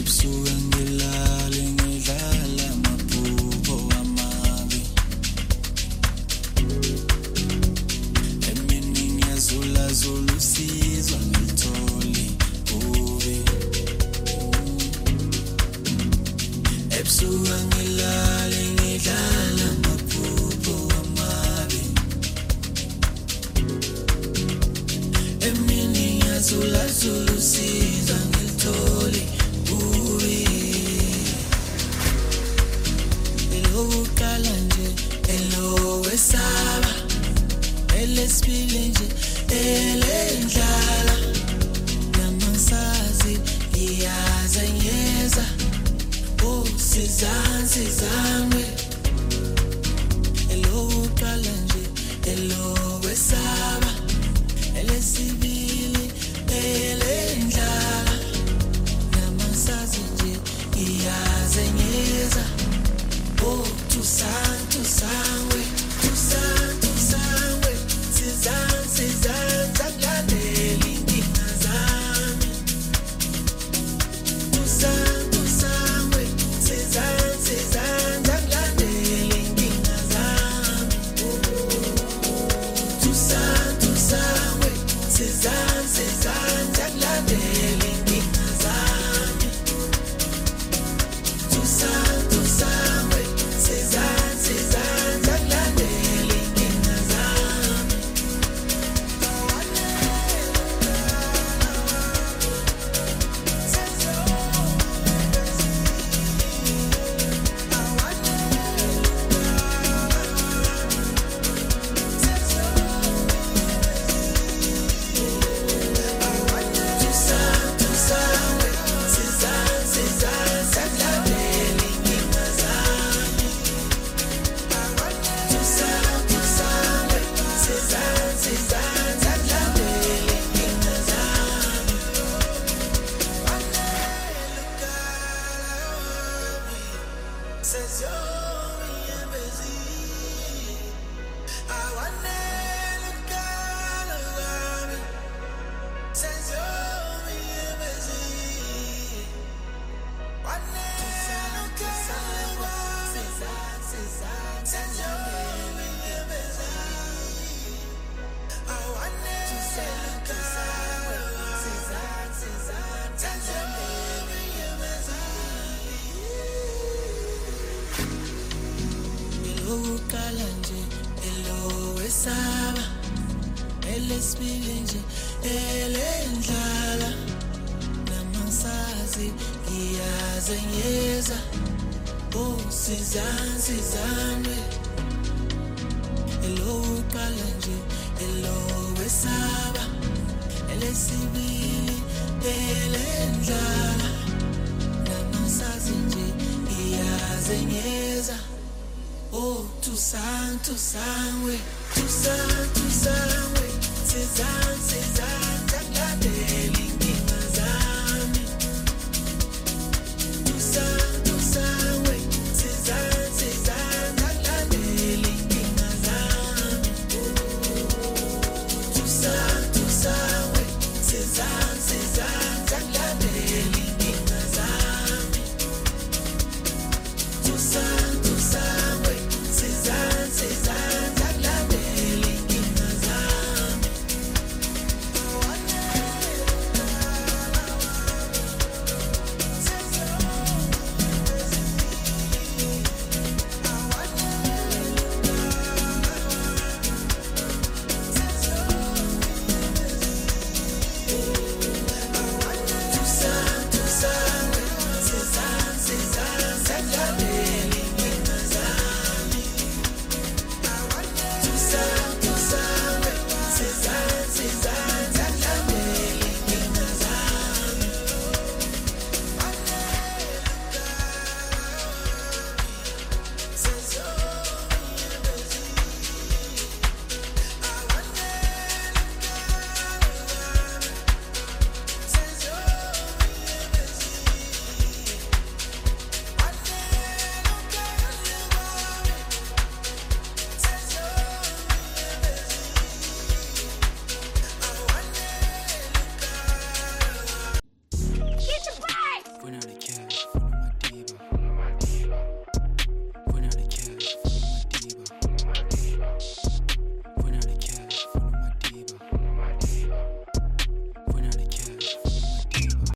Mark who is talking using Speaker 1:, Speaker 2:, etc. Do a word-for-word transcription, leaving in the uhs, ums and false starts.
Speaker 1: ebusuku ngilale ngidlala amaphupho amabi emini ngiyazula zula usizwa ngilithole kuwe ebusuku ngilale ngidlala amaphupho amabi emini ngiyazula zula usizwa ngilithole kuwe elokukala nje elowesaba elesibili nje elendlala namasazi iyazenyeza oh sizansi zami elokukala nje elowesaba elesibili elendlala namasazi nje iyazenyeza oh tusantu sangwe tusantu sangwe sizan sizan zakulandela inkinga zami tusantu sangwe sizan sizan zakulandela inkinga zami tusantu sangwe sizan sizan zakulandela inkinga zami tusantu sangwe sizan sizan zakulandela inkinga zami tusantu sangwe sizan sizan zakulandela inkinga zami tusantu sangwe sizan sizan zakulandela inkinga zami says you're busy. I want to look out of me. Says you're busy. Want to look out of me. Says you're busy. I want to look out of me. Says you're busy. elokukala nje elowesaba elesibili nje elendlala namasazi iyazenyeza oh sizansi zami elokukala nje elowesaba elesibili elendlala namasazi nje iyazenyeza oh tusantu sangwe tusantu sangwe sizan sizan zakulandela